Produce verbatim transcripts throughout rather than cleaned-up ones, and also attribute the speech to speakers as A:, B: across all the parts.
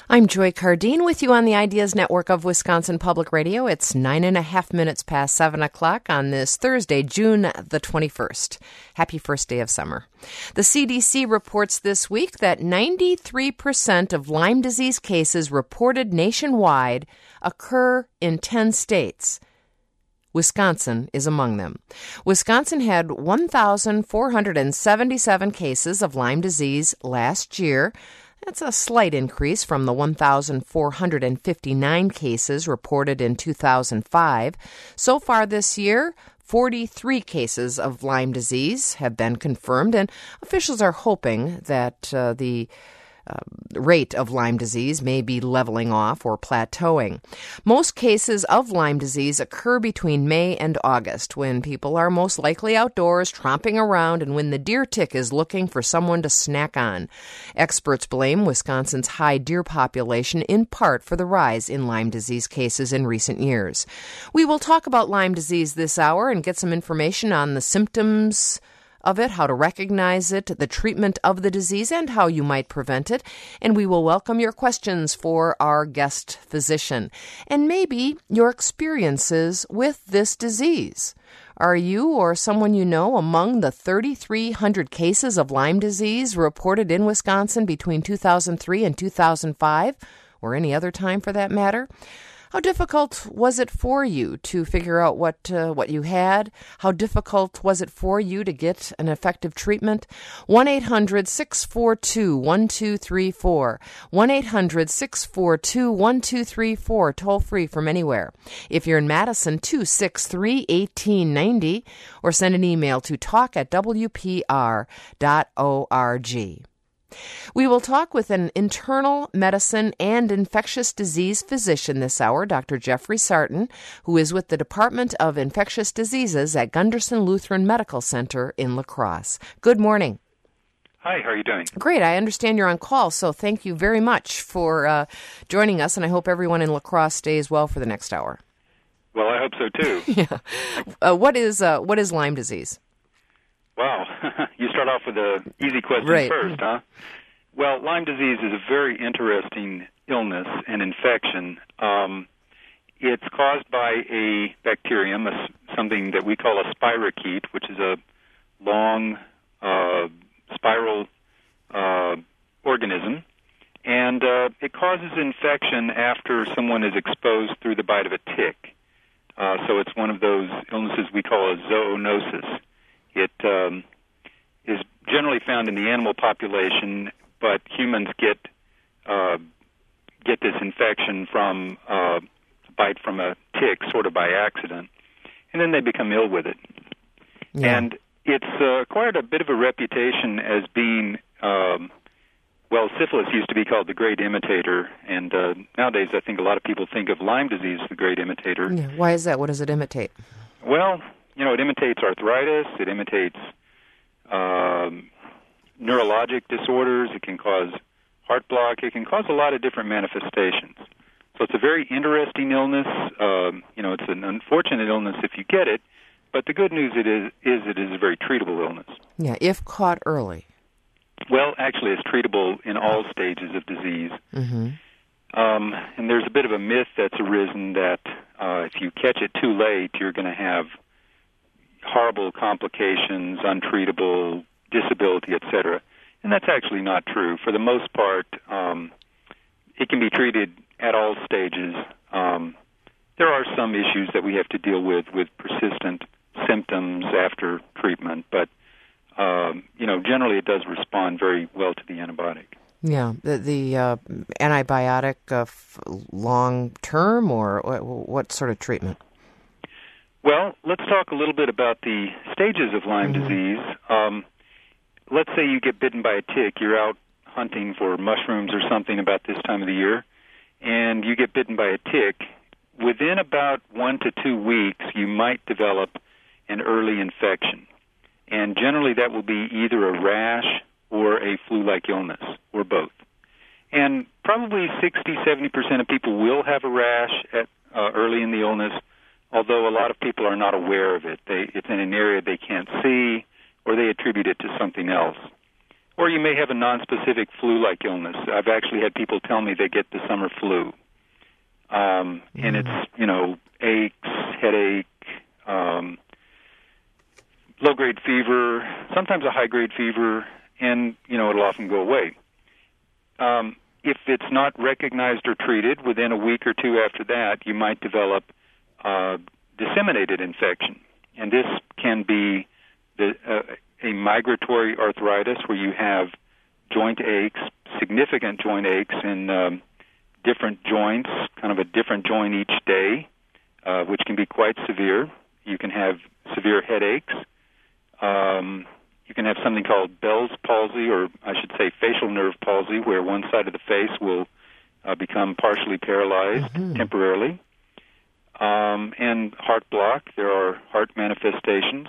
A: I'm Joy Cardine with you on the Ideas Network of Wisconsin Public Radio. It's nine and a half minutes past seven o'clock on this Thursday, June the twenty-first. Happy first day of summer. The C D C reports this week that ninety-three percent of Lyme disease cases reported nationwide occur in ten states. Wisconsin is among them. Wisconsin had one thousand four hundred seventy-seven cases of Lyme disease last year. That's a slight increase from the one thousand four hundred fifty-nine cases reported in two thousand five. So far this year, forty-three cases of Lyme disease have been confirmed, and officials are hoping that uh, the Uh, rate of Lyme disease may be leveling off or plateauing. Most cases of Lyme disease occur between May and August, when people are most likely outdoors tromping around and when the deer tick is looking for someone to snack on. Experts blame Wisconsin's high deer population in part for the rise in Lyme disease cases in recent years. We will talk about Lyme disease this hour and get some information on the symptoms of it, how to recognize it, the treatment of the disease, and how you might prevent it. And we will welcome your questions for our guest physician, and maybe your experiences with this disease. Are you or someone you know among the thirty-three hundred cases of Lyme disease reported in Wisconsin between two thousand three and two thousand five, or any other time for that matter? How difficult was it for you to figure out what uh, what you had? How difficult was it for you to get an effective treatment? one eight hundred six four two one two three four. one eight hundred six four two one two three four, toll free from anywhere. If you're in Madison, two six three, one eight nine zero, or send an email to talk at w p r dot org. We will talk with an internal medicine and infectious disease physician this hour, Doctor Jeffrey Sarton, who is with the Department of Infectious Diseases at Gunderson Lutheran Medical Center in La Crosse. Good morning.
B: Hi, how are you doing?
A: Great. I understand you're on call, so thank you very much for uh, joining us, and I hope everyone in La Crosse stays well for the next hour.
B: Well, I hope so, too.
A: yeah. Uh, what is uh, what is Lyme disease?
B: Wow. You start off with an easy question
A: right.
B: first, huh? Well, Lyme disease is a very interesting illness and infection. Um, it's caused by a bacterium, a, something that we call a spirochete, which is a long uh, spiral uh, organism. And uh, it causes infection after someone is exposed through the bite of a tick. Uh, so it's one of those illnesses we call a zoonosis. It um, is generally found in the animal population, but humans get uh, get this infection from uh, a bite from a tick, sort of by accident, and then they become ill with it. Yeah. And it's uh, acquired a bit of a reputation as being, um, well, syphilis used to be called the great imitator, and uh, nowadays I think a lot of people think of Lyme disease as the great imitator.
A: Yeah. Why is that? What does it imitate?
B: Well, you know, it imitates arthritis, it imitates um, neurologic disorders, it can cause heart block, it can cause a lot of different manifestations. So it's a very interesting illness. Um, you know, it's an unfortunate illness if you get it, but the good news it is, is it is a very treatable illness.
A: Yeah, if caught early.
B: Well, actually, it's treatable in all stages of disease.
A: Mm-hmm.
B: Um, and there's a bit of a myth that's arisen that uh, if you catch it too late, you're going to have horrible complications, untreatable disability, et cetera. And that's actually not true. For the most part, um, it can be treated at all stages. Um, there are some issues that we have to deal with with persistent symptoms after treatment, but um, you know, generally it does respond very well to the antibiotic.
A: Yeah, the, the uh, antibiotic uh, f- long term, or what, what sort of treatment?
B: Well, let's talk a little bit about the stages of Lyme mm-hmm. disease. Um, let's say you get bitten by a tick. You're out hunting for mushrooms or something about this time of the year, and you get bitten by a tick. Within about one to two weeks, you might develop an early infection. And generally that will be either a rash or a flu-like illness, or both. And probably sixty, seventy percent of people will have a rash at, uh, early in the illness, although a lot of people are not aware of it. They, it's in an area they can't see, or they attribute it to something else. Or you may have a nonspecific flu-like illness. I've actually had people tell me they get the summer flu. Um, and mm. it's, you know, aches, headache, um, low-grade fever, sometimes a high-grade fever, and, you know, it'll often go away. Um, if it's not recognized or treated, within a week or two after that, you might develop uh, disseminated infection. And this can be the, uh, a migratory arthritis where you have joint aches, significant joint aches in um, different joints, kind of a different joint each day, uh, which can be quite severe. You can have severe headaches. Um, you can have something called Bell's palsy, or I should say facial nerve palsy, where one side of the face will uh, become partially paralyzed mm-hmm. temporarily. Um, and heart block, there are heart manifestations.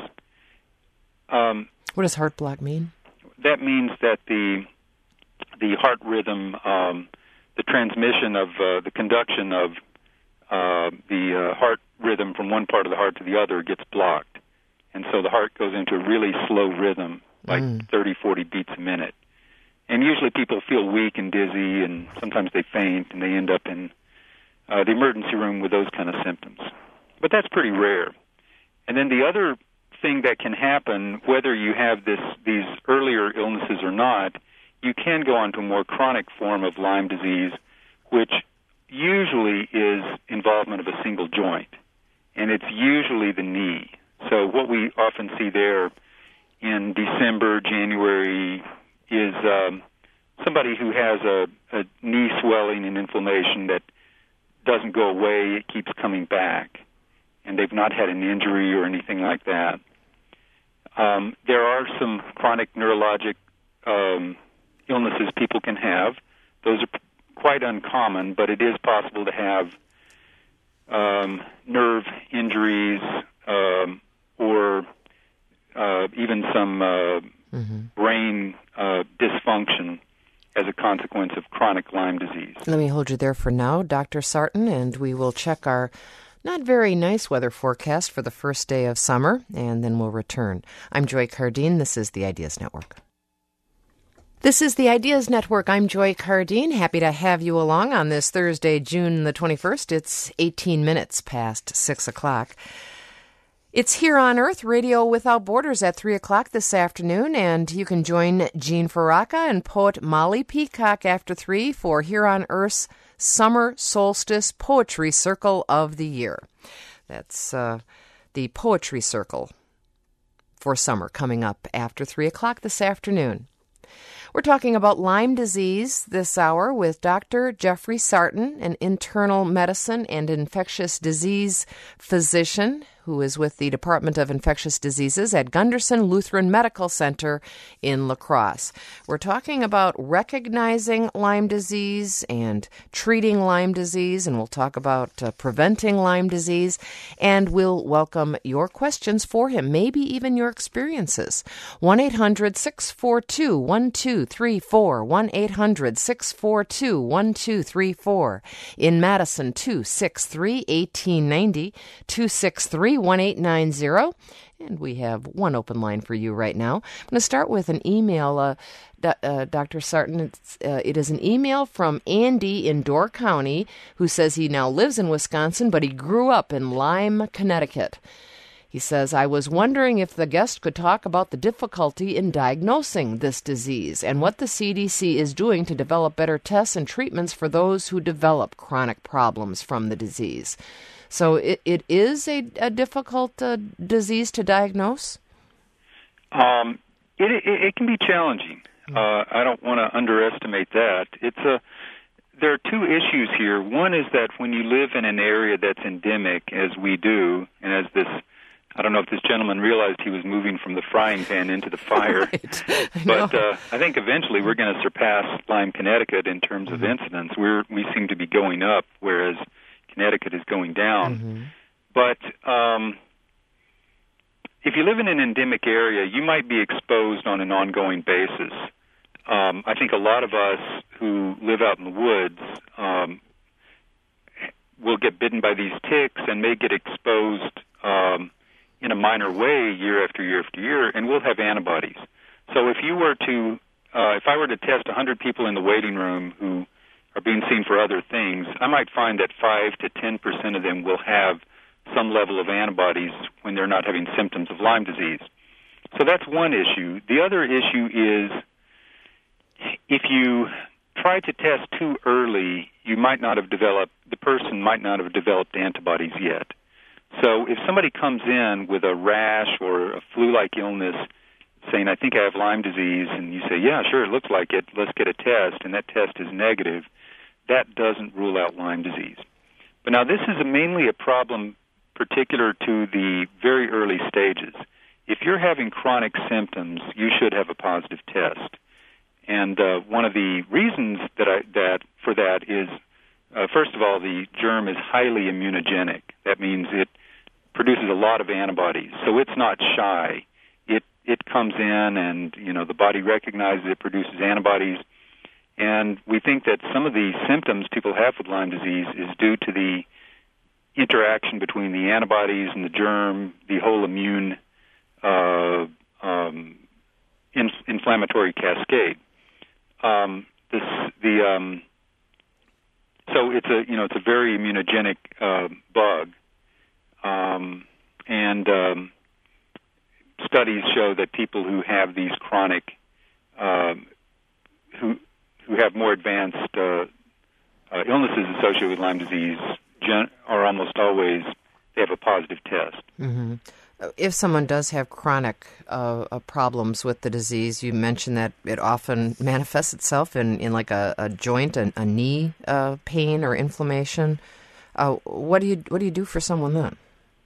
B: Um,
A: what does heart block mean?
B: That means that the the heart rhythm, um, the transmission of uh, the conduction of uh, the uh, heart rhythm from one part of the heart to the other gets blocked. And so the heart goes into a really slow rhythm, like mm. thirty, forty beats a minute. And usually people feel weak and dizzy, and sometimes they faint, and they end up in uh, the emergency room with those kind of symptoms. But that's pretty rare. And then the other thing that can happen, whether you have this these earlier illnesses or not, you can go on to a more chronic form of Lyme disease, which usually is involvement of a single joint, and it's usually the knee. So what we often see there in December, January, is um, somebody who has a, a knee swelling and inflammation that doesn't go away, it keeps coming back, and they've not had an injury or anything like that. Um, there are some chronic neurologic um, illnesses people can have. Those are p- quite uncommon, but it is possible to have um, nerve injuries um, or uh, even some uh, mm-hmm. brain uh, dysfunction as a consequence of chronic Lyme disease.
A: Let me hold you there for now, Doctor Sarton, and we will check our not very nice weather forecast for the first day of summer, and then we'll return. I'm Joy Cardine. This is the Ideas Network. This is the Ideas Network. I'm Joy Cardine. Happy to have you along on this Thursday, June the twenty-first. It's eighteen minutes past six o'clock. It's Here on Earth, Radio Without Borders at three o'clock this afternoon, and you can join Jean Faraka and poet Molly Peacock after three for Here on Earth's Summer Solstice Poetry Circle of the Year. That's uh, the Poetry Circle for summer coming up after three o'clock this afternoon. We're talking about Lyme disease this hour with Doctor Jeffrey Sarton, an internal medicine and infectious disease physician who is with the Department of Infectious Diseases at Gunderson Lutheran Medical Center in La Crosse. We're talking about recognizing Lyme disease and treating Lyme disease, and we'll talk about uh, preventing Lyme disease, and we'll welcome your questions for him, maybe even your experiences. one eight hundred six four two one two three four, one eight hundred six four two one two three four. In Madison, two six three one eight nine zero, two six three one eight nine zero, and we have one open line for you right now. I'm going to start with an email, uh, do, uh, Doctor Sarton. It's, uh, it is an email from Andy in Door County, who says he now lives in Wisconsin, but he grew up in Lyme, Connecticut. He says, I was wondering if the guest could talk about the difficulty in diagnosing this disease and what the C D C is doing to develop better tests and treatments for those who develop chronic problems from the disease. So it, it is a, a difficult uh, disease to diagnose?
B: Um, it, it, it can be challenging. Uh, I don't want to underestimate that. It's a, there are two issues here. One is that when you live in an area that's endemic, as we do, and as this, I don't know if this gentleman realized he was moving from the frying pan into the fire,
A: right. I
B: but uh, I think eventually we're going to surpass Lyme, Connecticut in terms of incidence. We're, we seem to be going up, whereas Connecticut is going down. Mm-hmm. But um, if you live in an endemic area, you might be exposed on an ongoing basis. Um, I think a lot of us who live out in the woods um, will get bitten by these ticks and may get exposed um, in a minor way year after year after year, and we'll have antibodies. So if you were to uh, if I were to test one hundred people in the waiting room who are being seen for other things, I might find that five to ten percent of them will have some level of antibodies when they're not having symptoms of Lyme disease. So that's one issue. The other issue is if you try to test too early, you might not have developed, the person might not have developed antibodies yet. So if somebody comes in with a rash or a flu-like illness saying, I think I have Lyme disease, and you say, yeah, sure, it looks like it, let's get a test, and that test is negative, that doesn't rule out Lyme disease. But now this is a mainly a problem particular to the very early stages. If you're having chronic symptoms, you should have a positive test. And uh, one of the reasons that I, that for that is, uh, first of all, the germ is highly immunogenic. That means it produces a lot of antibodies, so it's not shy. It it comes in, and you know the body recognizes it, produces antibodies, and we think that some of the symptoms people have with Lyme disease is due to the interaction between the antibodies and the germ, the whole immune uh, um, in, inflammatory cascade. Um, this the um, so it's a you know it's a very immunogenic uh, bug, um, and um, studies show that people who have these chronic uh, who who have more advanced uh, uh, illnesses associated with Lyme disease gen- are almost always they have a positive test.
A: Mm-hmm. If someone does have chronic uh, uh, problems with the disease, you mentioned that it often manifests itself in, in like a, a joint, a, a knee uh, pain or inflammation. Uh, what do you what do you do for someone then?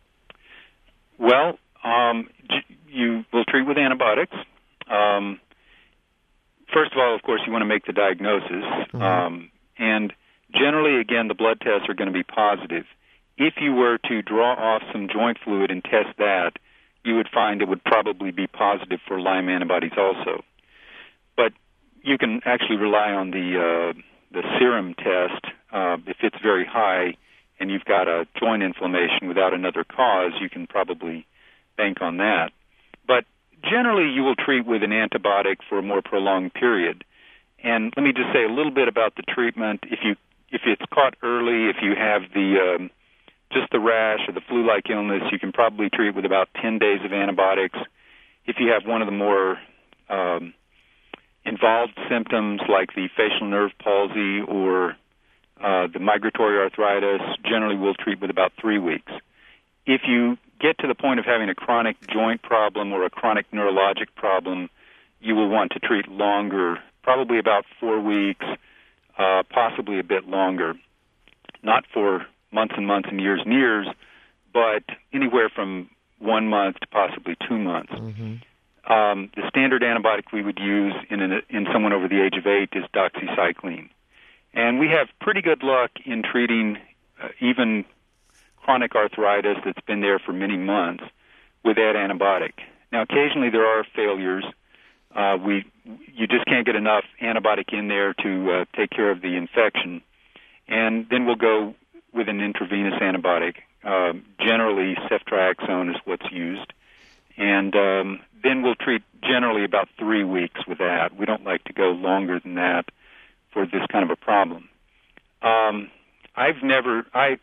B: Well, um, you will treat with antibiotics. Um, first of all, of course, you want to make the diagnosis, mm-hmm. um, and generally, again, the blood tests are going to be positive. If you were to draw off some joint fluid and test that, you would find it would probably be positive for Lyme antibodies also. But you can actually rely on the uh, the serum test. Uh, if it's very high and you've got a joint inflammation without another cause, you can probably bank on that. But generally, you will treat with an antibiotic for a more prolonged period. And let me just say a little bit about the treatment. If you if it's caught early, if you have the um, just the rash or the flu-like illness, you can probably treat with about ten days of antibiotics. If you have one of the more um, involved symptoms like the facial nerve palsy or uh, the migratory arthritis, generally we'll treat with about three weeks. If you get to the point of having a chronic joint problem or a chronic neurologic problem, you will want to treat longer, probably about four weeks, uh, possibly a bit longer. Not for months and months and years and years, but anywhere from one month to possibly two months. Mm-hmm. Um, the standard antibiotic we would use in, an, in someone over the age of eight is doxycycline. And we have pretty good luck in treating uh, even chronic arthritis that's been there for many months with that antibiotic. Now, occasionally there are failures. Uh, we you just can't get enough antibiotic in there to uh, take care of the infection. And then we'll go with an intravenous antibiotic. Uh, generally, ceftriaxone is what's used. And um, then we'll treat generally about three weeks with that. We don't like to go longer than that for this kind of a problem. Um, I've never, I,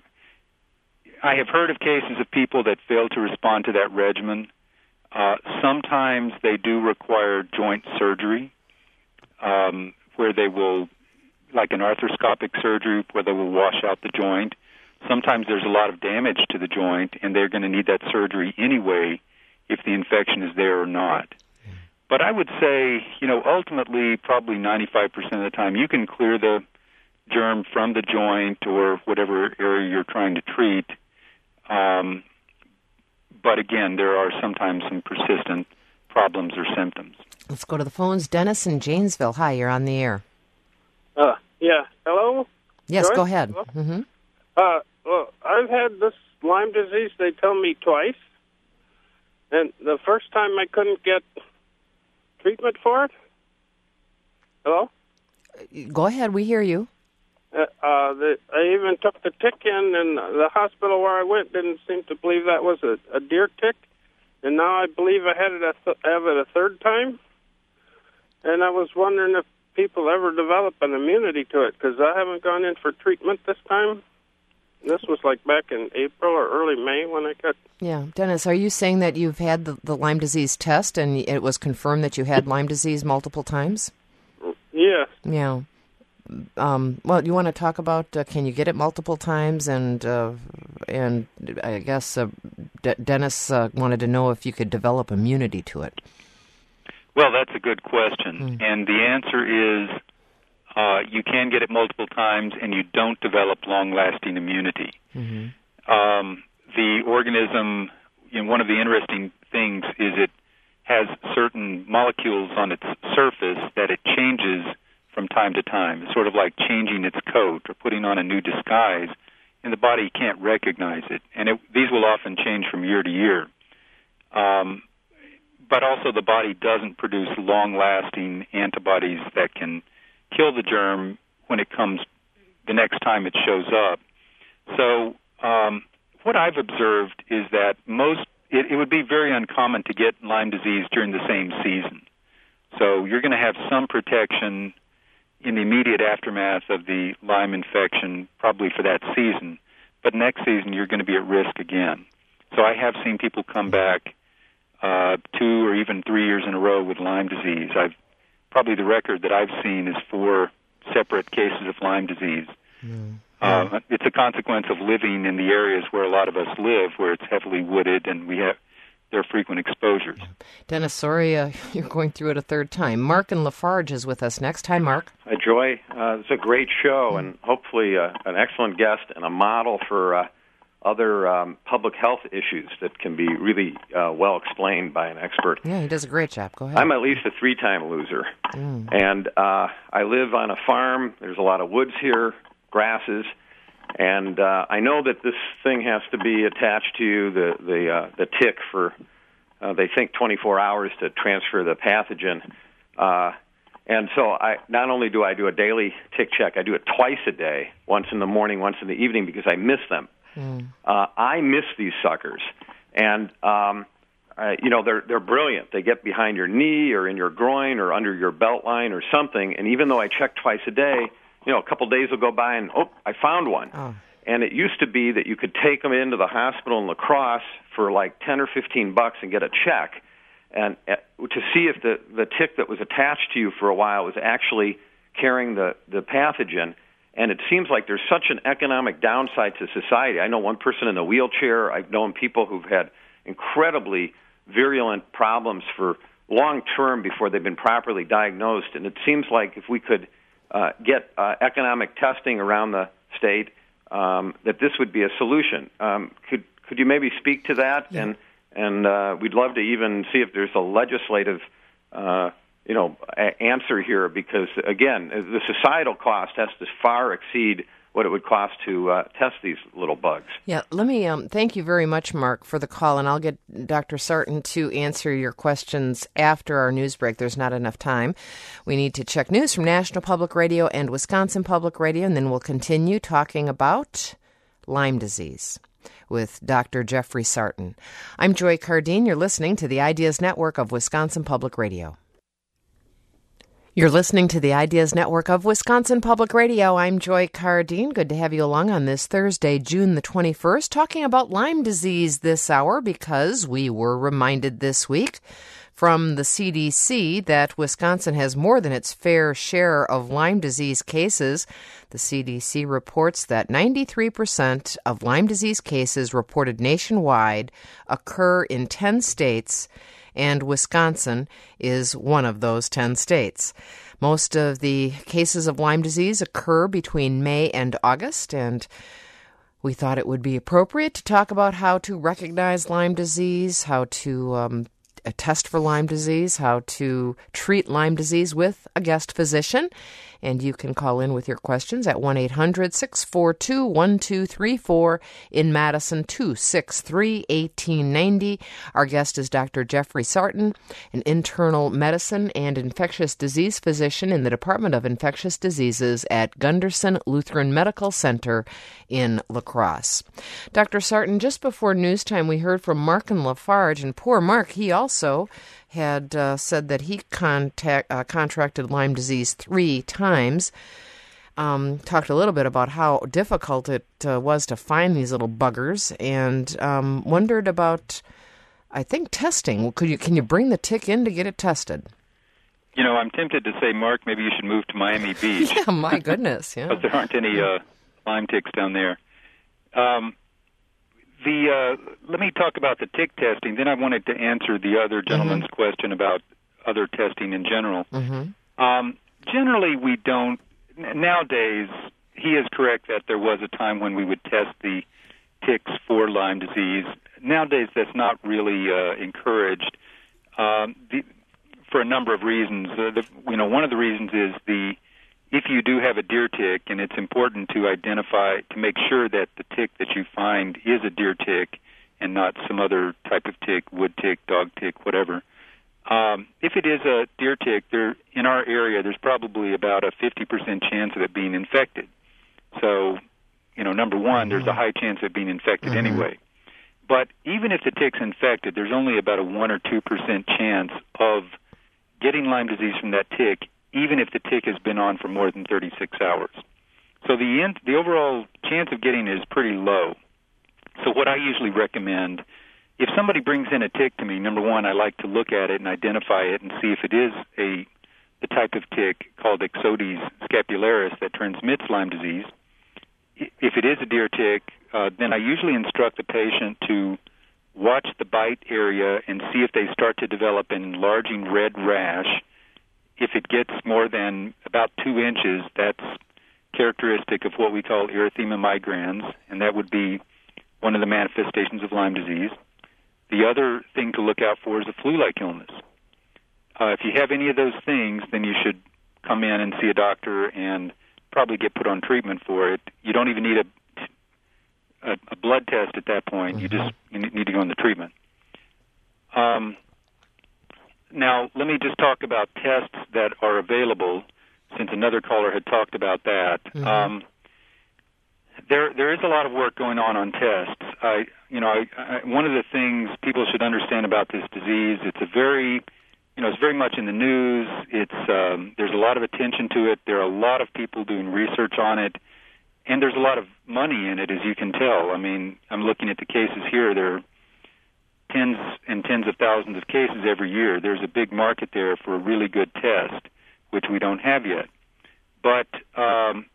B: I have heard of cases of people that fail to respond to that regimen. Uh, sometimes they do require joint surgery, um, where they will, like an arthroscopic surgery, where they will wash out the joint. Sometimes there's a lot of damage to the joint, and they're going to need that surgery anyway if the infection is there or not. But I would say, you know, ultimately, probably ninety-five percent of the time, you can clear the germ from the joint or whatever area you're trying to treat. Um, but again, there are sometimes some persistent problems or symptoms.
A: Let's go to the phones. Dennis in Janesville. Hi, you're on the air.
C: Uh, yeah. Hello?
A: Yes,
C: Joyce?
A: go ahead.
C: Hello?
A: Mm-hmm.
C: Uh, well, I've had this Lyme disease, they tell me, twice. And the first time I couldn't get treatment for it. Hello?
A: Go ahead, we hear you.
C: Uh, uh, the, I even took the tick in, and the hospital where I went didn't seem to believe that was a, a deer tick. And now I believe I had it a th- have it a third time. and I was wondering if people ever develop an immunity to it, because I haven't gone in for treatment this time. This was like back in April or early May when I got...
A: Yeah. Dennis, are you saying that you've had the, the Lyme disease test and it was confirmed that you had Lyme disease multiple times?
C: Yeah.
A: Yeah. Um, well, you want to talk about, uh, can you get it multiple times? And uh, and I guess uh, D- Dennis uh, wanted to know if you could develop immunity to it.
B: Well, that's a good question. Mm. And the answer is uh, you can get it multiple times and you don't develop long-lasting immunity. Mm-hmm. Um, the organism, you know, one of the interesting things is it has certain molecules on its surface that it changes from time to time. It's sort of like changing its coat or putting on a new disguise, and the body can't recognize it. And it, these will often change from year to year. Um, but also the body doesn't produce long-lasting antibodies that can kill the germ when it comes the next time it shows up. So um, what I've observed is that most it, it would be very uncommon to get Lyme disease during the same season. So you're going to have some protection in the immediate aftermath of the Lyme infection, probably for that season. But next season, you're going to be at risk again. So I have seen people come back uh, two or even three years in a row with Lyme disease. I've probably the record that I've seen is four separate cases of Lyme disease. Mm. Uh, it's a consequence of living in the areas where a lot of us live, where it's heavily wooded and we have there are frequent exposures.
A: Dennis, sorry uh, you're going through it a third time. Mark and Lafarge is with us next. Hi, Mark.
D: Hi, Joy. Uh, it's a great show and hopefully uh, an excellent guest and a model for uh, other um, public health issues that can be really uh, well explained by an expert.
A: Yeah, he does a great job. Go ahead.
D: I'm at least a three-time loser. Mm. And uh, I live on a farm. There's a lot of woods here, grasses. And uh, I know that this thing has to be attached to the the, uh, the tick for, uh, they think, twenty-four hours to transfer the pathogen. Uh, and so I not only do I do a daily tick check, I do it twice a day, once in the morning, once in the evening, because I miss them. Mm. Uh, I miss these suckers. And, um, uh, you know, they're they're brilliant. They get behind your knee or in your groin or under your belt line or something. And even though I check twice a day, you know, a couple days will go by and, oh, I found one. Oh. And it used to be that you could take them into the hospital in La Crosse for like ten or fifteen bucks and get a check and uh, to see if the, the tick that was attached to you for a while was actually carrying the, the pathogen. And it seems like there's such an economic downside to society. I know one person in a wheelchair. I've known people who've had incredibly virulent problems for long term before they've been properly diagnosed. And it seems like if we could Uh, get uh, economic testing around the state, um, that this would be a solution. Um, could could you maybe speak to that? Yeah. And and uh, we'd love to even see if there's a legislative, uh, you know, a- answer here, because again, the societal cost has to far exceed what it would cost to uh, test these little bugs.
A: Yeah, let me um, thank you very much, Mark, for the call, and I'll get Doctor Sarton to answer your questions after our news break. There's not enough time. We need to check news from National Public Radio and Wisconsin Public Radio, and then we'll continue talking about Lyme disease with Doctor Jeffrey Sarton. I'm Joy Cardine. You're listening to the Ideas Network of Wisconsin Public Radio. You're listening to the Ideas Network of Wisconsin Public Radio. I'm Joy Cardine. Good to have you along on this Thursday, June the twenty-first, talking about Lyme disease this hour because we were reminded this week from the C D C that Wisconsin has more than its fair share of Lyme disease cases. The C D C reports that ninety-three percent of Lyme disease cases reported nationwide occur in ten states, and Wisconsin is one of those ten states. Most of the cases of Lyme disease occur between May and August, and we thought it would be appropriate to talk about how to recognize Lyme disease, how to um, test for Lyme disease, how to treat Lyme disease with a guest physician. And you can call in with your questions at one eight hundred six four two one two three four, in Madison two six three one eight nine zero. Our guest is Doctor Jeffrey Sarton, an internal medicine and infectious disease physician in the Department of Infectious Diseases at Gunderson Lutheran Medical Center in La Crosse. Doctor Sarton, just before news time, we heard from Mark and Lafarge, and poor Mark, he also had uh, said that he contact, uh, contracted Lyme disease three times. Um, talked a little bit about how difficult it uh, was to find these little buggers, and um, wondered about, I think, testing. Could you can you bring the tick in to get it tested?
B: You know, I'm tempted to say, Mark, maybe you should move to Miami Beach.
A: Yeah, my goodness, yeah.
B: Because there aren't any uh, Lyme ticks down there. Um, the uh, let me talk about the tick testing. Then I wanted to answer the other gentleman's mm-hmm. question about other testing in general.
A: Mm-hmm.
B: Um, generally, we don't. Nowadays, he is correct that there was a time when we would test the ticks for Lyme disease. Nowadays, that's not really uh, encouraged um, the, for a number of reasons. Uh, the, you know, one of the reasons is the if you do have a deer tick, and it's important to identify to make sure that the tick that you find is a deer tick and not some other type of tick, wood tick, dog tick, whatever. Um, if it is a deer tick, there in our area, there's probably about a fifty percent chance of it being infected. So, you know, number one, mm-hmm. there's a high chance of it being infected mm-hmm. anyway. But even if the tick's infected, there's only about a one or two percent chance of getting Lyme disease from that tick, even if the tick has been on for more than thirty-six hours. So the in, the overall chance of getting it is pretty low. So what I usually recommend, if somebody brings in a tick to me, number one, I like to look at it and identify it and see if it is a the type of tick called Ixodes scapularis that transmits Lyme disease. If it is a deer tick, uh, then I usually instruct the patient to watch the bite area and see if they start to develop an enlarging red rash. If it gets more than about two inches, that's characteristic of what we call erythema migrans, and that would be one of the manifestations of Lyme disease. The other thing to look out for is a flu-like illness. Uh, if you have any of those things, then you should come in and see a doctor and probably get put on treatment for it. You don't even need a, a, a blood test at that point. Mm-hmm. You just you need to go into treatment. Um, now, let me just talk about tests that are available, since another caller had talked about that. Mm-hmm. Um, There, there is a lot of work going on on tests. I, you know, I, I, one of the things people should understand about this disease, it's a very, you know, it's very much in the news. It's um, there's a lot of attention to it. There are a lot of people doing research on it, and there's a lot of money in it, as you can tell. I mean, I'm looking at the cases here. There are tens and tens of thousands of cases every year. There's a big market there for a really good test, which we don't have yet. But um,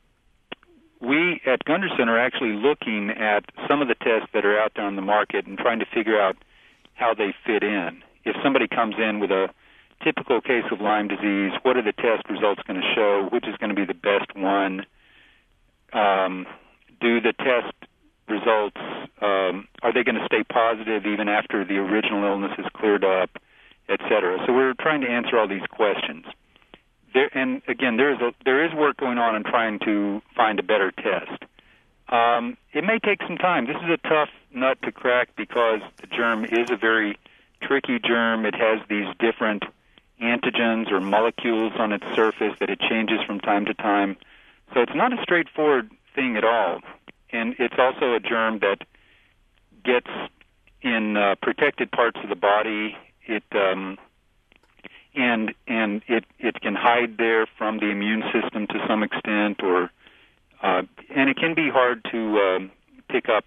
B: we at Gunderson are actually looking at some of the tests that are out there on the market and trying to figure out how they fit in. If somebody comes in with a typical case of Lyme disease, what are the test results going to show? Which is going to be the best one? Um, do the test results, um, are they going to stay positive even after the original illness is cleared up, et cetera? So we're trying to answer all these questions. There, and again, there is a, there is work going on in trying to find a better test. Um, it may take some time. This is a tough nut to crack because the germ is a very tricky germ. It has these different antigens or molecules on its surface that it changes from time to time. So it's not a straightforward thing at all. And it's also a germ that gets in uh, protected parts of the body. It um, and and it, it can hide there from the immune system to some extent, or uh, and it can be hard to um, pick up.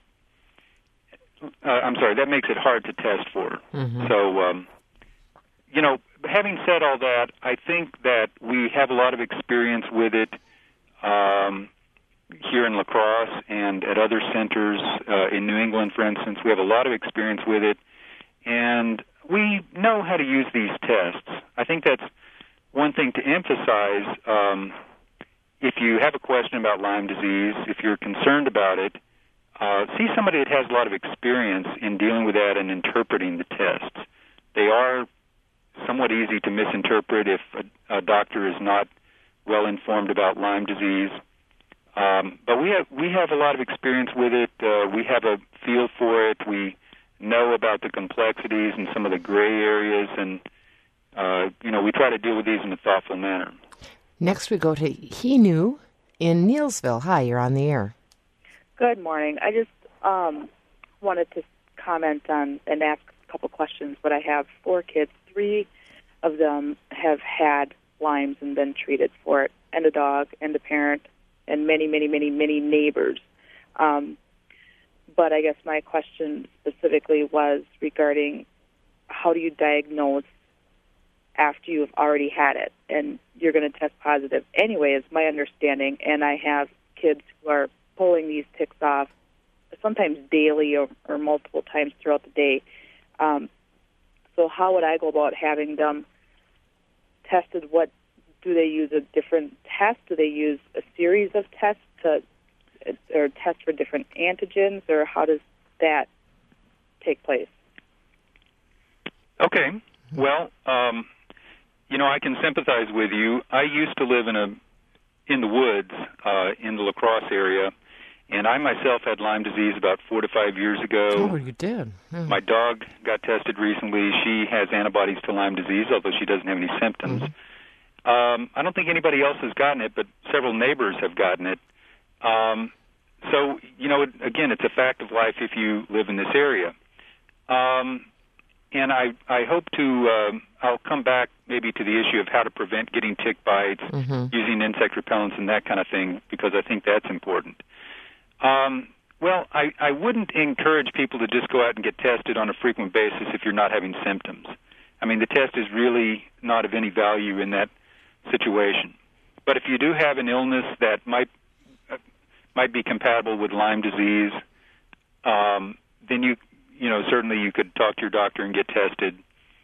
B: Uh, I'm sorry, that makes it hard to test for. Mm-hmm. So, um, you know, having said all that, I think that we have a lot of experience with it um, here in La Crosse and at other centers uh, in New England, for instance. We have a lot of experience with it, and we know how to use these tests. I think that's one thing to emphasize. Um, if you have a question about Lyme disease, if you're concerned about it, uh, see somebody that has a lot of experience in dealing with that and interpreting the tests. They are somewhat easy to misinterpret if a, a doctor is not well informed about Lyme disease. Um, but we have we have a lot of experience with it. Uh, we have a feel for it. We know about the complexities and some of the gray areas, and uh, you know, we try to deal with these in a thoughtful manner.
A: Next, we go to Hinu in Neilsville. Hi, you're on the air.
E: Good morning. I just um, wanted to comment on and ask a couple questions, but I have four kids, three of them have had Lyme's and been treated for it, and a dog, and a parent, and many, many, many, many neighbors. Um, but I guess my question specifically was regarding how do you diagnose after you've already had it, and you're going to test positive anyway, is my understanding, and I have kids who are pulling these ticks off sometimes daily or, or multiple times throughout the day. Um, so how would I go about having them tested? What do they use, a different test? Do they use a series of tests to, or test for different antigens, or how does that take place?
B: Okay. Well, um, you know, I can sympathize with you. I used to live in a in the woods uh, in the La Crosse area, and I myself had Lyme disease about four to five years ago.
A: Oh, you did?
B: Hmm. My dog got tested recently. She has antibodies to Lyme disease, although she doesn't have any symptoms. Mm-hmm. Um, I don't think anybody else has gotten it, but several neighbors have gotten it. Um, so, you know, again, it's a fact of life if you live in this area. Um, and I, I hope to, uh, I'll come back maybe to the issue of how to prevent getting tick bites, mm-hmm. using insect repellents and that kind of thing, because I think that's important. Um, well, I, I wouldn't encourage people to just go out and get tested on a frequent basis if you're not having symptoms. I mean, the test is really not of any value in that situation. But if you do have an illness that might uh, might be compatible with Lyme disease, um, then you you know certainly you could talk to your doctor and get tested.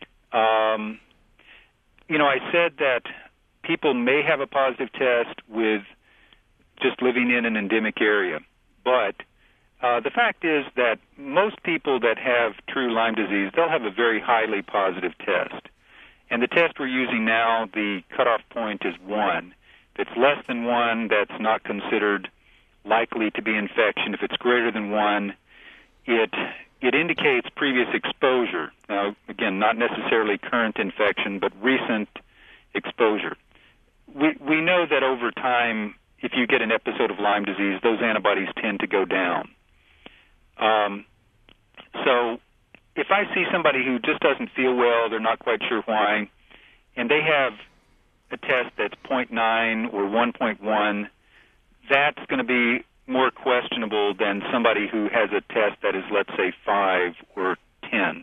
B: Um, you know, I said that people may have a positive test with just living in an endemic area, but uh, the fact is that most people that have true Lyme disease, they'll have a very highly positive test. And the test we're using now, the cutoff point is one. If it's less than one, that's not considered likely to be infection. If it's greater than one, it it indicates previous exposure. Now, again, not necessarily current infection, but recent exposure. We we know that over time, if you get an episode of Lyme disease, those antibodies tend to go down. Um, so if I see somebody who just doesn't feel well, they're not quite sure why, and they have a test that's zero point nine or one point one, that's going to be more questionable than somebody who has a test that is, let's say, five or ten.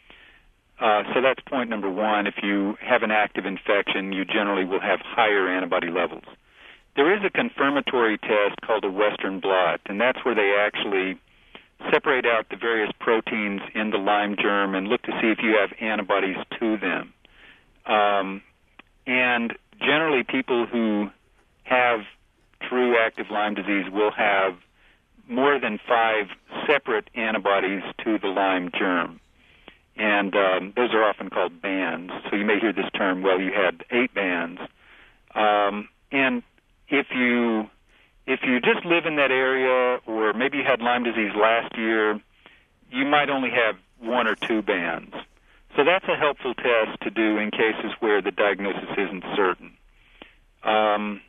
B: Uh, so that's point number one. If you have an active infection, you generally will have higher antibody levels. There is a confirmatory test called a Western blot, and that's where they actually separate out the various proteins in the Lyme germ and look to see if you have antibodies to them. Um, and generally people who have true active Lyme disease will have more than five separate antibodies to the Lyme germ. And um, those are often called bands. So you may hear this term, well, you had eight bands. Um, and if you if you just live in that area, or maybe you had Lyme disease last year, you might only have one or two bands. So that's a helpful test to do in cases where the diagnosis isn't certain. Um,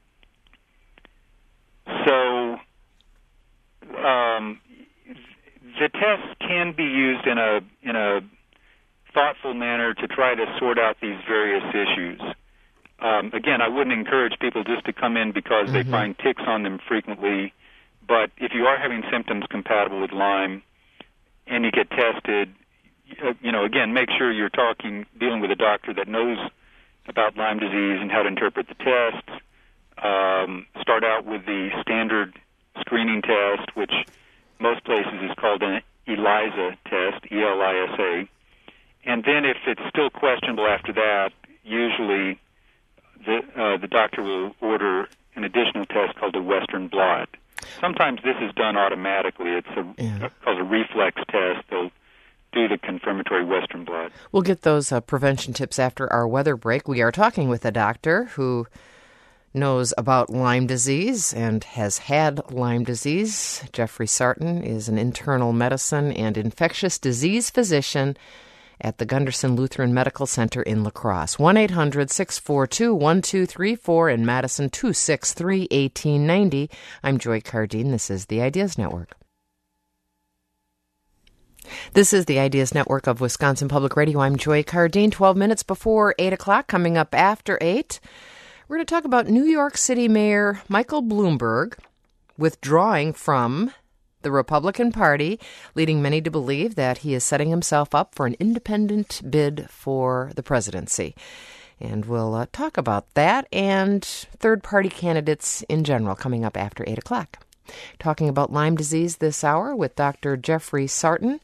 B: so um, the tests can be used in a in a thoughtful manner to try to sort out these various issues. Um, again, I wouldn't encourage people just to come in because mm-hmm. they find ticks on them frequently. But if you are having symptoms compatible with Lyme and you get tested, you know, again, make sure you're talking, dealing with a doctor that knows about Lyme disease and how to interpret the tests. Um, start out with the standard screening test, which most places is called an ELISA test, E L I S A. And then if it's still questionable after that, usually the uh, the doctor will order an additional test called a Western blot. Sometimes this is done automatically. It's a, yeah. called a reflex test. They'll do the confirmatory Western blot.
A: We'll get those uh, prevention tips after our weather break. We are talking with a doctor who knows about Lyme disease and has had Lyme disease. Jeffrey Sarton is an internal medicine and infectious disease physician at the Gunderson Lutheran Medical Center in La Crosse. one eight hundred six four two one two three four in Madison, two six three one eight nine zero. I'm Joy Cardine. This is the Ideas Network. This is the Ideas Network of Wisconsin Public Radio. I'm Joy Cardine. twelve minutes before eight o'clock, coming up after eight. We're going to talk about New York City Mayor Michael Bloomberg withdrawing from the Republican Party, leading many to believe that he is setting himself up for an independent bid for the presidency. And we'll uh, talk about that and third-party candidates in general coming up after eight o'clock. Talking about Lyme disease this hour with Doctor Jeffrey Sarton.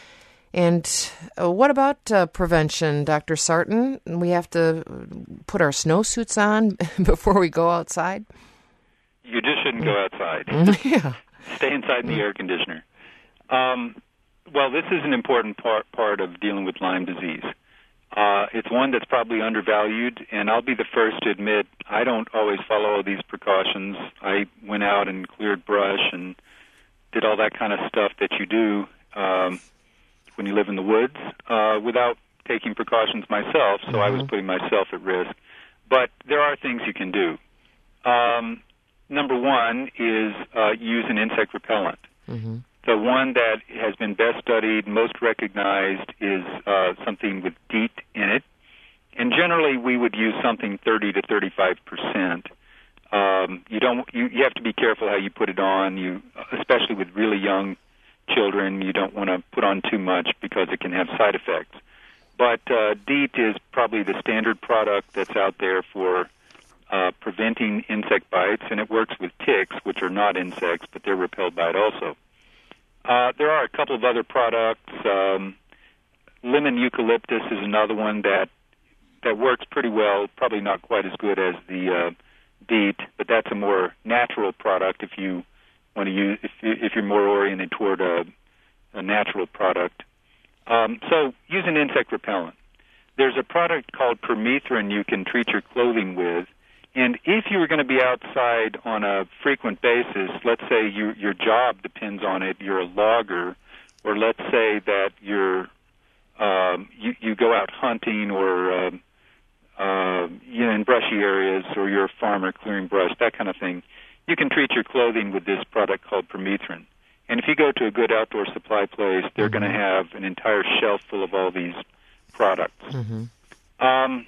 A: And uh, what about uh, prevention, Doctor Sarton? We have to put our snowsuits on before we go outside?
B: You just shouldn't go outside.
A: Yeah.
B: Stay inside in the air conditioner. Um, well, this is an important part, part of dealing with Lyme disease. Uh, it's one that's probably undervalued, and I'll be the first to admit I don't always follow these precautions. I went out and cleared brush and did all that kind of stuff that you do um, when you live in the woods uh, without taking precautions myself, so mm-hmm. I was putting myself at risk. But there are things you can do. Um, number one is uh, use an insect repellent. Mm-hmm. The one that has been best studied, most recognized, is uh, something with DEET in it. And generally, we would use something thirty to thirty-five percent. Um, you don't. You, you have to be careful how you put it on. You, especially with really young children, you don't want to put on too much because it can have side effects. But uh, DEET is probably the standard product that's out there for uh, preventing insect bites, and it works with ticks, which are not insects, but they're repelled by it also. Uh, there are a couple of other products. Um, lemon eucalyptus is another one that that works pretty well. Probably not quite as good as the uh, DEET, but that's a more natural product if you want to use if, you, if you're more oriented toward a, a natural product. Um, so use an insect repellent. There's a product called permethrin you can treat your clothing with. And if you were going to be outside on a frequent basis, let's say you, your job depends on it, you're a logger, or let's say that you're um, you, you go out hunting or uh, uh, you know in brushy areas, or you're a farmer clearing brush, that kind of thing, you can treat your clothing with this product called permethrin. And if you go to a good outdoor supply place, they're mm-hmm. going to have an entire shelf full of all these products. Mm-hmm. Um,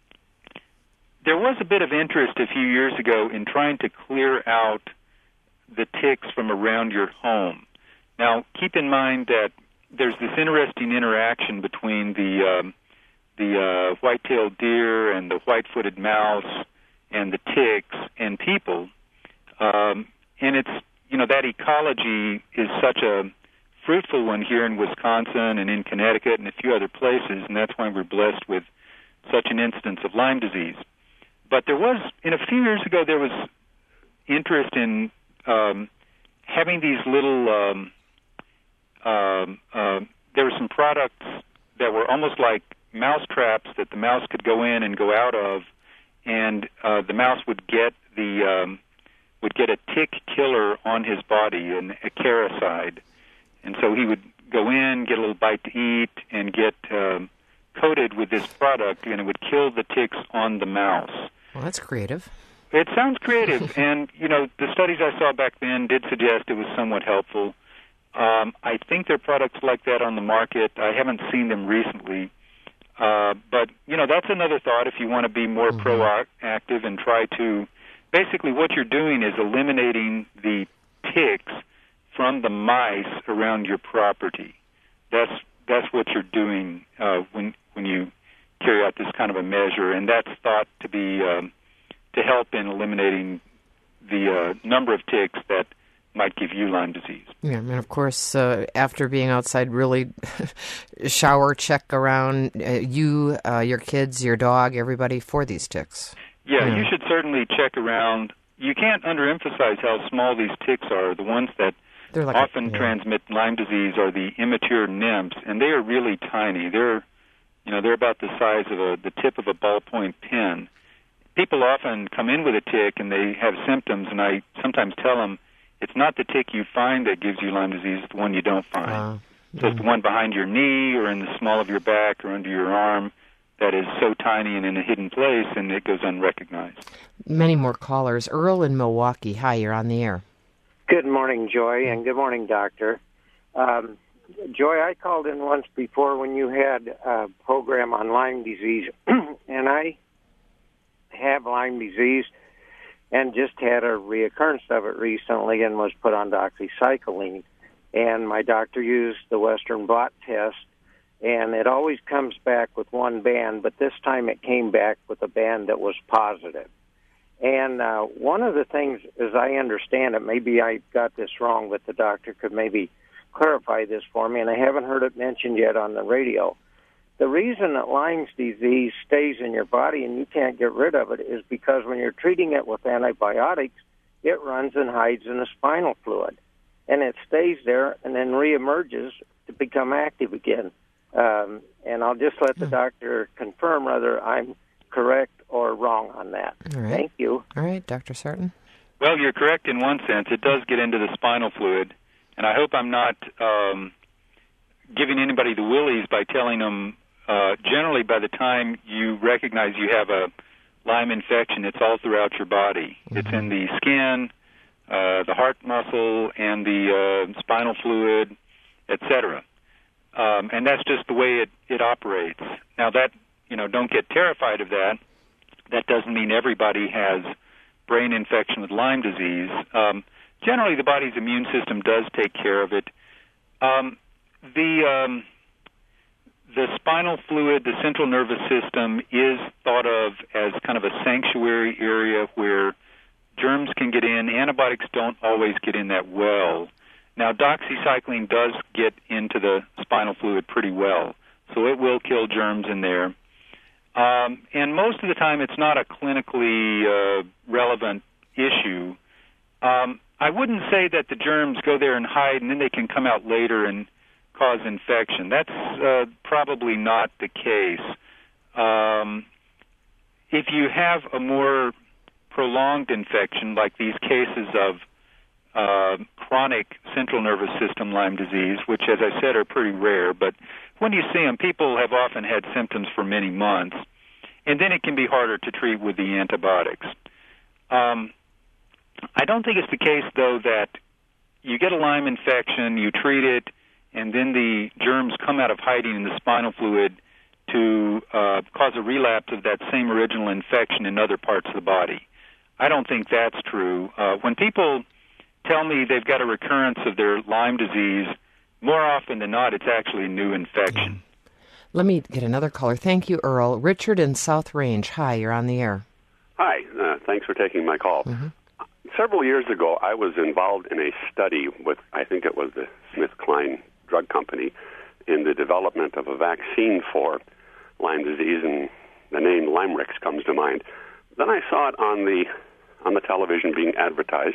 B: There was a bit of interest a few years ago in trying to clear out the ticks from around your home. Now, keep in mind that there's this interesting interaction between the um, the uh, white-tailed deer and the white-footed mouse and the ticks and people, um, and it's you know that ecology is such a fruitful one here in Wisconsin and in Connecticut and a few other places, and that's why we're blessed with such an instance of Lyme disease. But there was, in a few years ago, there was interest in um, having these little, um, um, uh, there were some products that were almost like mouse traps that the mouse could go in and go out of, and uh, the mouse would get the, um, would get a tick killer on his body, an acaricide. And so he would go in, get a little bite to eat, and get um, coated with this product, and it would kill the ticks on the mouse.
A: Well, that's creative.
B: It sounds creative, and, you know, the studies I saw back then did suggest it was somewhat helpful. Um, I think there are products like that on the market. I haven't seen them recently. Uh, but, you know, that's another thought if you want to be more mm-hmm. proactive and try to... Basically, what you're doing is eliminating the ticks from the mice around your property. That's that's what you're doing uh, when when you... carry out this kind of a measure, and that's thought to be um, to help in eliminating the uh, number of ticks that might give you Lyme disease.
A: Yeah, and of course, uh, after being outside, really shower, check around uh, you, uh, your kids, your dog, everybody for these ticks.
B: Yeah,
A: yeah,
B: you should certainly check around. You can't underemphasize how small these ticks are. The ones that like often a, yeah. transmit Lyme disease are the immature nymphs, and they are really tiny. They're You know, they're about the size of a, the tip of a ballpoint pen. People often come in with a tick and they have symptoms, and I sometimes tell them it's not the tick you find that gives you Lyme disease, it's the one you don't find. Uh, so it's the one behind your knee or in the small of your back or under your arm that is so tiny and in a hidden place, and it goes unrecognized.
A: Many more callers. Earl in Milwaukee. Hi, you're on the air.
F: Good morning, Joy, and good morning, Doctor. Um, Joy, I called in once before when you had a program on Lyme disease, and I have Lyme disease and just had a reoccurrence of it recently and was put on doxycycline. And my doctor used the Western blot test, and it always comes back with one band, but this time it came back with a band that was positive. And uh, one of the things, as I understand it, maybe I got this wrong, but the doctor could maybe clarify this for me, and I haven't heard it mentioned yet on the radio. The reason that Lyme's disease stays in your body and you can't get rid of it is because when you're treating it with antibiotics, it runs and hides in the spinal fluid, and it stays there and then reemerges to become active again. Um, and I'll just let the doctor confirm whether I'm correct or wrong on that.
A: All right.
F: Thank you.
A: All right, Doctor Sarton.
B: Well, you're correct in one sense. It does get into the spinal fluid, and I hope I'm not um, giving anybody the willies by telling them uh, generally by the time you recognize you have a Lyme infection, it's all throughout your body. Mm-hmm. It's in the skin, uh, the heart muscle, and the uh, spinal fluid, et cetera. Um, and that's just the way it, it operates. Now, that, you know, don't get terrified of that. That doesn't mean everybody has brain infection with Lyme disease. Um, generally, the body's immune system does take care of it. Um, the um, the spinal fluid, the central nervous system, is thought of as kind of a sanctuary area where germs can get in. Antibiotics don't always get in that well. Now, doxycycline does get into the spinal fluid pretty well, so it will kill germs in there. Um, and most of the time, it's not a clinically uh, relevant issue. Um, I wouldn't say that the germs go there and hide, and then they can come out later and cause infection. That's uh, probably not the case. Um, if you have a more prolonged infection, like these cases of uh, chronic central nervous system Lyme disease, which, as I said, are pretty rare, but when you see them, people have often had symptoms for many months, and then it can be harder to treat with the antibiotics. Um, I don't think it's the case, though, that you get a Lyme infection, you treat it, and then the germs come out of hiding in the spinal fluid to uh, cause a relapse of that same original infection in other parts of the body. I don't think that's true. Uh, when people tell me they've got a recurrence of their Lyme disease, more often than not, it's actually a new infection.
A: Let me get another caller. Thank you, Earl. Richard in South Range. Hi, you're on the air.
G: Hi. Uh, thanks for taking my call.
A: Mm-hmm.
G: Several years ago, I was involved in a study with, I think it was the SmithKline Drug Company, in the development of a vaccine for Lyme disease, and the name Lymerix comes to mind. Then I saw it on the on the television being advertised.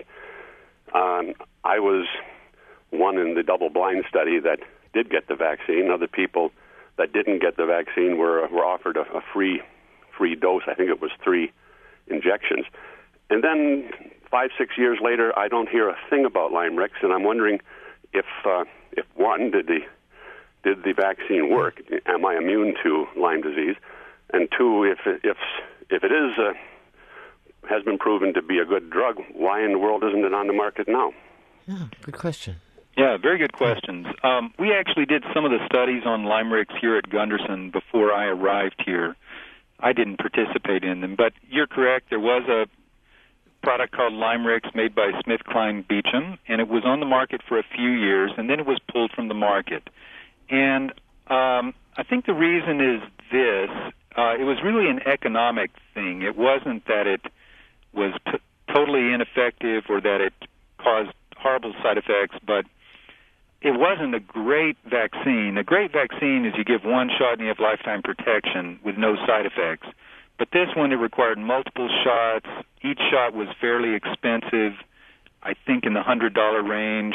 G: Um, I was one in the double-blind study that did get the vaccine. Other people that didn't get the vaccine were were offered a, a free free dose. I think it was three injections. And then five, six years later, I don't hear a thing about Lymerix, and I'm wondering if, uh, if one, did the did the vaccine work? Am I immune to Lyme disease? And two, if if if it is uh, has been proven to be a good drug, why in the world isn't it on the market now?
A: Yeah, good question.
B: Yeah, very good questions. Um, we actually did some of the studies on Lymerix here at Gunderson before I arrived here. I didn't participate in them, but you're correct. There was a product called Lymerix made by SmithKline Beecham, and it was on the market for a few years, and then it was pulled from the market. And um, I think the reason is this. Uh, it was really an economic thing. It wasn't that it was t- totally ineffective or that it caused horrible side effects, but it wasn't a great vaccine. A great vaccine is you give one shot and you have lifetime protection with no side effects. But this one, it required multiple shots. Each shot was fairly expensive, I think in the one hundred dollars range.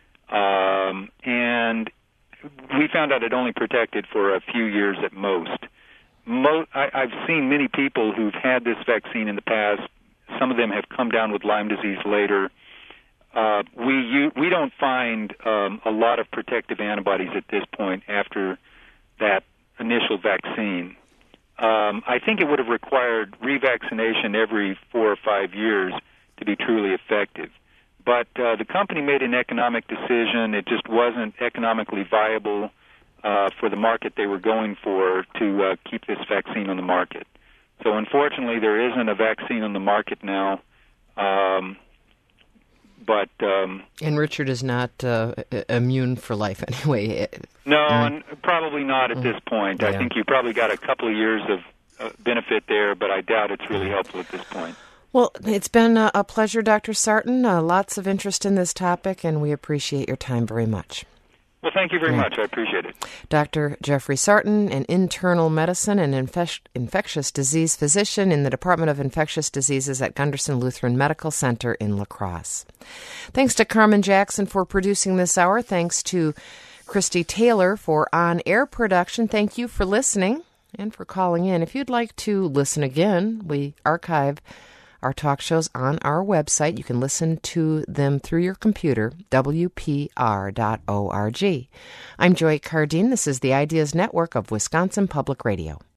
B: Um, and we found out it only protected for a few years at most. Mo- I, I've seen many people who've had this vaccine in the past. Some of them have come down with Lyme disease later. Uh, we you, we don't find um, a lot of protective antibodies at this point after that initial vaccine. Um, I think it would have required revaccination every four or five years to be truly effective. but uh, the company made an economic decision. It just wasn't economically viable uh, for the market they were going for to uh, keep this vaccine on the market. So unfortunately, there isn't a vaccine on the market now. Um, but um,
A: and Richard is not uh, immune for life anyway.
B: No,
A: mm.
B: and probably not at mm. this point.
A: Yeah.
B: I think you probably got a couple of years of uh, benefit there, but I doubt it's really helpful at this point.
A: Well, it's been a, a pleasure, Doctor Sarton. Uh, lots of interest in this topic, and we appreciate your time very much.
B: Well, thank you very yeah. much. I appreciate it.
A: Doctor Jeffrey Sarton, an internal medicine and infec- infectious disease physician in the Department of Infectious Diseases at Gunderson Lutheran Medical Center in La Crosse. Thanks to Carmen Jackson for producing this hour. Thanks to Christy Taylor for on-air production. Thank you for listening and for calling in. If you'd like to listen again, we archive our talk shows on our website. You can listen to them through your computer, w p r dot org. I'm Joy Cardine. This is the Ideas Network of Wisconsin Public Radio.